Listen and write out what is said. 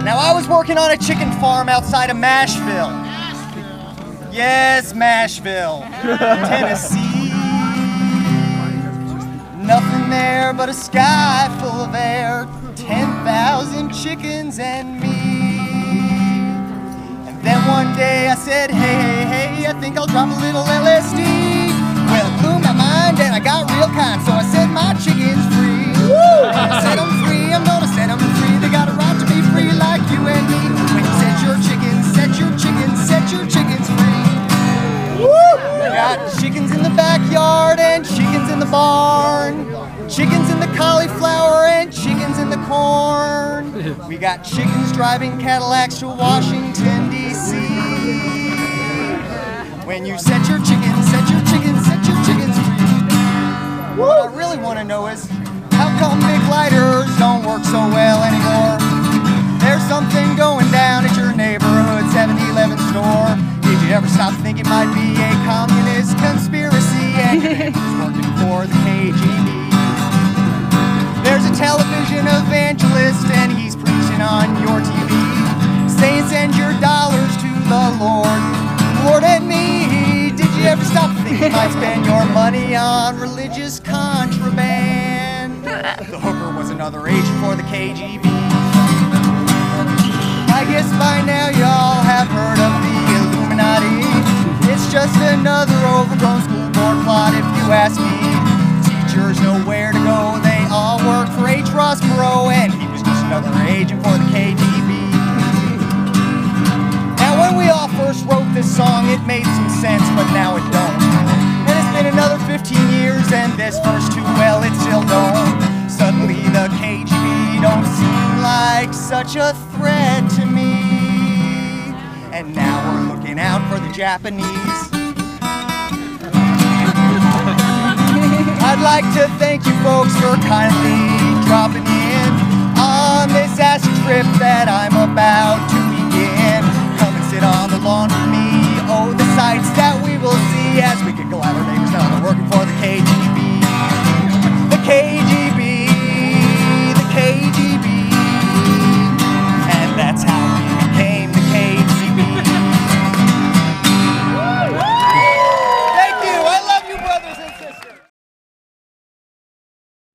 Now I was working on a chicken farm outside of Mashville. Yes, Mashville, Tennessee. Nothing there but a sky full of air, 10,000 chickens and me. And then one day I said, hey, I think I'll drop a little LSD. Well, it blew my mind and I got real kind, so I set my chickens free. I said I'm free, I'm gonna set them free. They got a right to be free like you and me. When you set your chickens, set your chickens, set your chickens free. We got chickens in the backyard and chickens in the barn. Chickens in the cauliflower and chickens in the corn. We got chickens driving Cadillacs to Washington, D.C. When you set your chickens, set your chickens, set your chickens free. What I really want to know is, how come big lighters don't work so well anymore? There's something going down at your neighborhood 7-Eleven store. Did you ever stop to think it might be a communist conspiracy and your neighbor's working for the KGB? There's a television evangelist and he's preaching on your TV, saying send your dollars to the Lord, Lord and me. Did you ever stop to think you might spend your money on religious contraband? The hooker was another agent for the KGB. I guess by now y'all have heard of the Illuminati. It's just another overgrown school board plot if you ask me. Teachers know where to go, they all work for H. Ross Perot, and he was just another agent for the KGB. Now when we all first wrote this song, it made some sense, but now it don't. And it's been another 15 years, and this verse too, well, it still don't. Suddenly the KGB don't seem like such a threat to me. And now we're looking out for the Japanese. I'd like to thank you folks for kindly dropping in on this acid trip that I'm about to